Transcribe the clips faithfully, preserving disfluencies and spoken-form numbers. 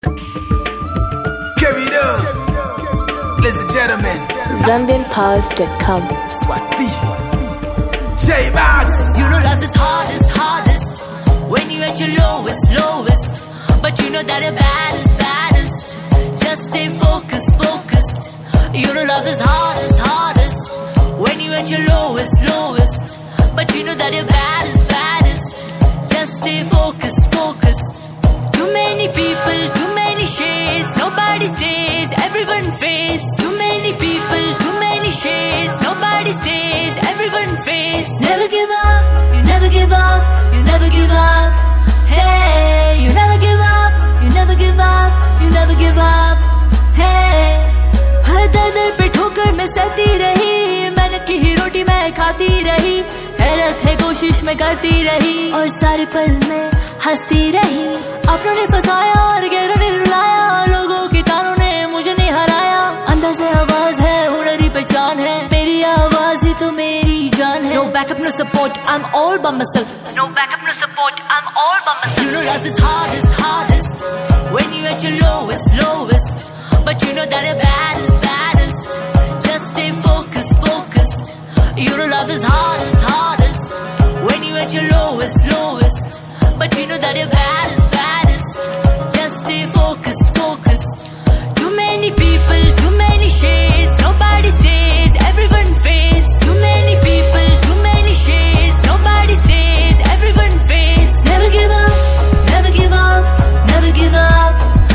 Carry it up, ladies and gentlemen. Zambian Powers dot com. Swati, J-Max. You know love is hardest, hardest when you're at your lowest, lowest. But you know that your baddest, baddest. Just stay focused, focused. You know love is hardest, hardest when you're at your lowest, lowest. But you know that your baddest, baddest. Just stay focused, focused. Too many people, too many shades. Nobody stays, everyone fades. Too many people, too many shades. Nobody stays, everyone fades. Never give up, you never give up, you never give up. Hey, you never give up, you never give up, you never give up. Hey, हर दर पे ठोकर मैं सहती रही, मेहनत की ही रोटी मैं खाती रही, हैरत है कोशिश में करती रही, और सारे पल में हंसती रही. अपनों ने फंसाया और गैरों ने रुलाया, लोगों के तानों ने मुझे नहीं हराया. अंदाज़े आवाज है, हुनरी पहचान है, मेरी आवाज ही तो मेरी जान है. No backup, no support, I'm all by myself. No backup, no support, I'm all by myself. You know love is hardest, hardest when you're at your lowest, lowest. But you know that you're baddest, baddest. Just stay focused, focused. You know love is hardest, hardest when you're at your lowest, lowest. But you know that you're baddest, baddest. Just stay focused, focused. Too many people, too many shades. Nobody stays, everyone fades. Too many people, too many shades. Nobody stays, everyone fades. Never give up, never give up, never give up.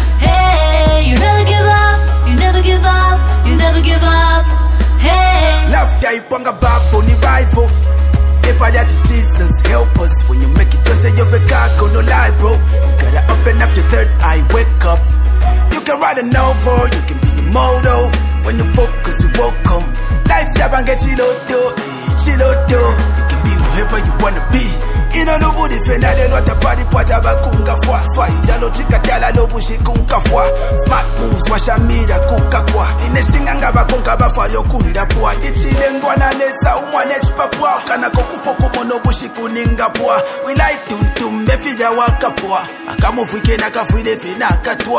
Hey, you never give up, you never give up, you never give up. Hey, Love type wanga babo ni rival. Ever that Jesus help us when you make it to say you're a go no lie, bro. Gotta open up your third eye, wake up. You can write a novel, you can be a motto. When you focus, you welcome. Life yabanga chiloto, eh, chiloto. You can be whoever you wanna be. Ino nobody fena de not a body pata bakunga fwa. Swa ijalo chika tala lobu shikunga fwa. Smart moves washa mira kuka kwa. Ine shinganga bakunga bafa yokunda pwa. Ichile ngwana nesa umwane chipapwa. Kana kokufoku mono bushi kuninga pwa. We like tum tum mefija waka pwa. Akamufuke na kafuide fina katwa.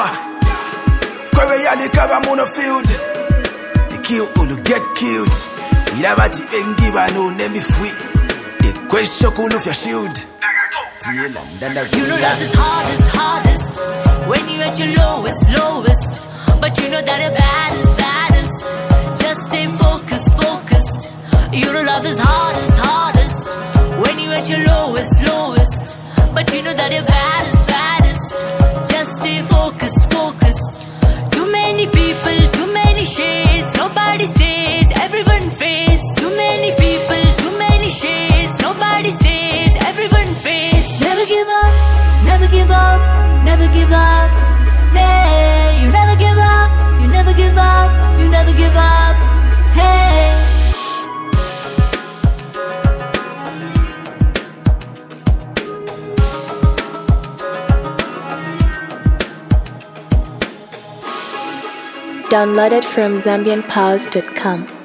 Kwewe yali kaba mono field. The kill ulu get killed. Mirabati engi bano nemi free. The question cool of your shield. you know love is hardest, hardest when you're at your lowest, lowest. But you know that you're baddest, baddest. Just stay focused, focused. You know love is hardest, hardest when you're at your lowest, lowest. But you know that you're baddest, baddest. Just stay focused, focused. Too many people, too many shades. Nobody stays, everyone fades. Too many people, too many shades. Nobody stays, everyone fades. Never give up, never give up, never give up. Hey, you never give up, you never give up, you never give up. Hey. Downloaded from Zambian Powers dot com.